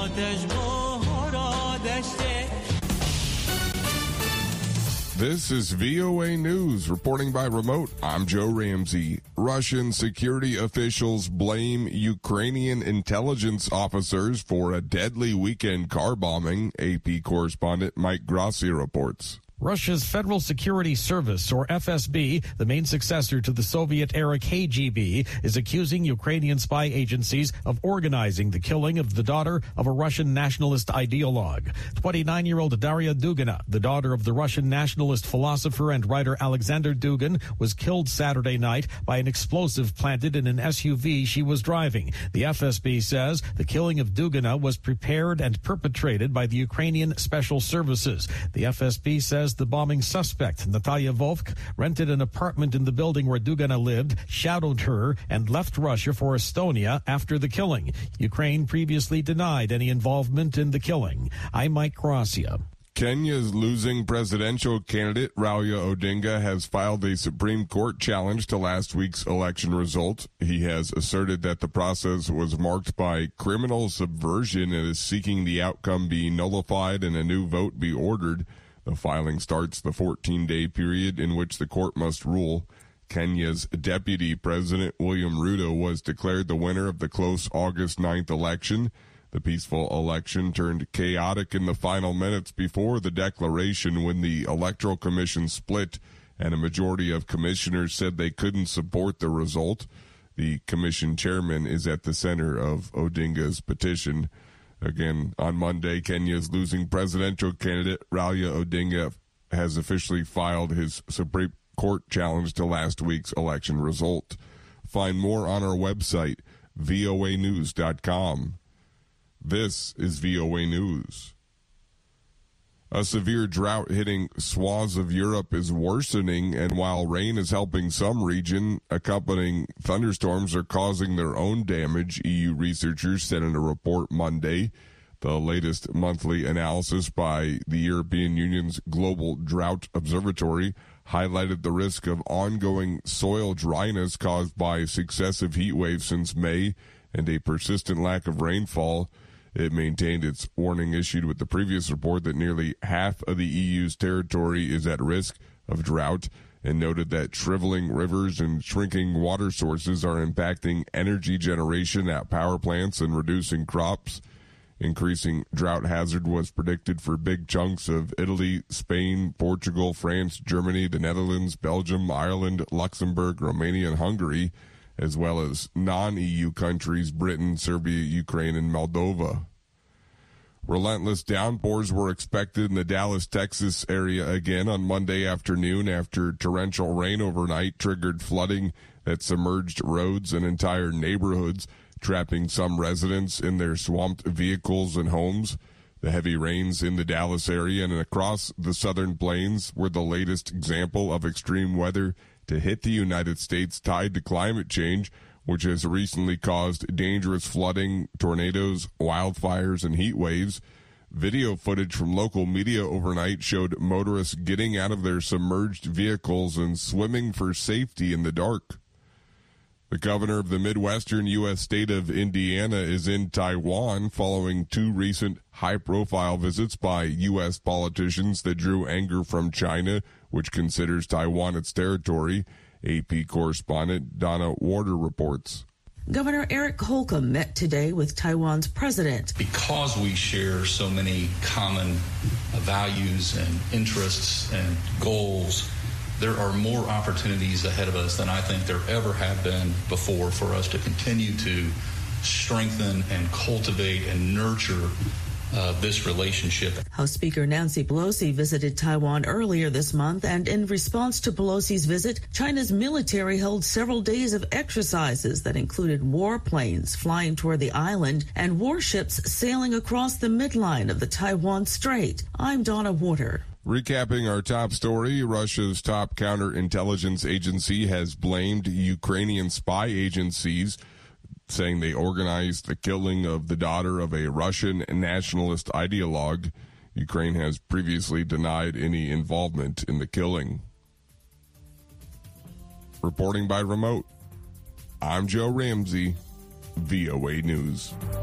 This is VOA News, reporting by remote. I'm Joe Ramsey. Russian security officials blame Ukrainian intelligence officers for a deadly weekend car bombing, AP correspondent Mike Grassi reports. Russia's Federal Security Service, or FSB, the main successor to the Soviet-era KGB, is accusing Ukrainian spy agencies of organizing the killing of the daughter of a Russian nationalist ideologue. 29-year-old Daria Dugina, the daughter of the Russian nationalist philosopher and writer Alexander Dugin, was killed Saturday night by an explosive planted in an SUV she was driving. The FSB says the killing of Dugina was prepared and perpetrated by the Ukrainian Special Services. The FSB says the bombing suspect, Natalia Vovk, rented an apartment in the building where Dugina lived, shadowed her, and left Russia for Estonia after the killing. Ukraine previously denied any involvement in the killing. I'm Mike Gracia. Kenya's losing presidential candidate, Raila Odinga, has filed a Supreme Court challenge to last week's election result. He has asserted that the process was marked by criminal subversion and is seeking the outcome be nullified and a new vote be ordered. The filing starts the 14-day period in which the court must rule. Kenya's Deputy President William Ruto was declared the winner of the close August 9th election. The peaceful election turned chaotic in the final minutes before the declaration when the Electoral Commission split and a majority of commissioners said they couldn't support the result. The commission chairman is at the center of Odinga's petition. Again, on Monday, Kenya's losing presidential candidate, Raila Odinga, has officially filed his Supreme Court challenge to last week's election result. Find more on our website, voanews.com. This is VOA News. A severe drought hitting swaths of Europe is worsening, and while rain is helping some region, accompanying thunderstorms are causing their own damage, EU researchers said in a report Monday. The latest monthly analysis by the European Union's Global Drought Observatory highlighted the risk of ongoing soil dryness caused by successive heat waves since May and a persistent lack of rainfall. It maintained its warning issued with the previous report that nearly half of the EU's territory is at risk of drought, and noted that shriveling rivers and shrinking water sources are impacting energy generation at power plants and reducing crops. Increasing drought hazard was predicted for big chunks of Italy, Spain, Portugal, France, Germany, the Netherlands, Belgium, Ireland, Luxembourg, Romania, and Hungary, as well as non-EU countries, Britain, Serbia, Ukraine, and Moldova. Relentless downpours were expected in the Dallas, Texas area again on Monday afternoon after torrential rain overnight triggered flooding that submerged roads and entire neighborhoods, trapping some residents in their swamped vehicles and homes. The heavy rains in the Dallas area and across the southern plains were the latest example of extreme weather to hit the United States tied to climate change, which has recently caused dangerous flooding, tornadoes, wildfires, and heat waves. Video footage from local media overnight showed motorists getting out of their submerged vehicles and swimming for safety in the dark. The governor of the Midwestern U.S. state of Indiana is in Taiwan following two recent high-profile visits by U.S. politicians that drew anger from China, which considers Taiwan its territory. AP correspondent Donna Warder reports. Governor Eric Holcomb met today with Taiwan's president. Because we share so many common values and interests and goals, there are more opportunities ahead of us than I think there ever have been before for us to continue to strengthen and cultivate and nurture this relationship. House Speaker Nancy Pelosi visited Taiwan earlier this month, and in response to Pelosi's visit, China's military held several days of exercises that included warplanes flying toward the island and warships sailing across the midline of the Taiwan Strait. I'm Donna Warder. Recapping our top story, Russia's top counterintelligence agency has blamed Ukrainian spy agencies, saying they organized the killing of the daughter of a Russian nationalist ideologue. Ukraine has previously denied any involvement in the killing. Reporting by remote, I'm Joe Ramsey, VOA News.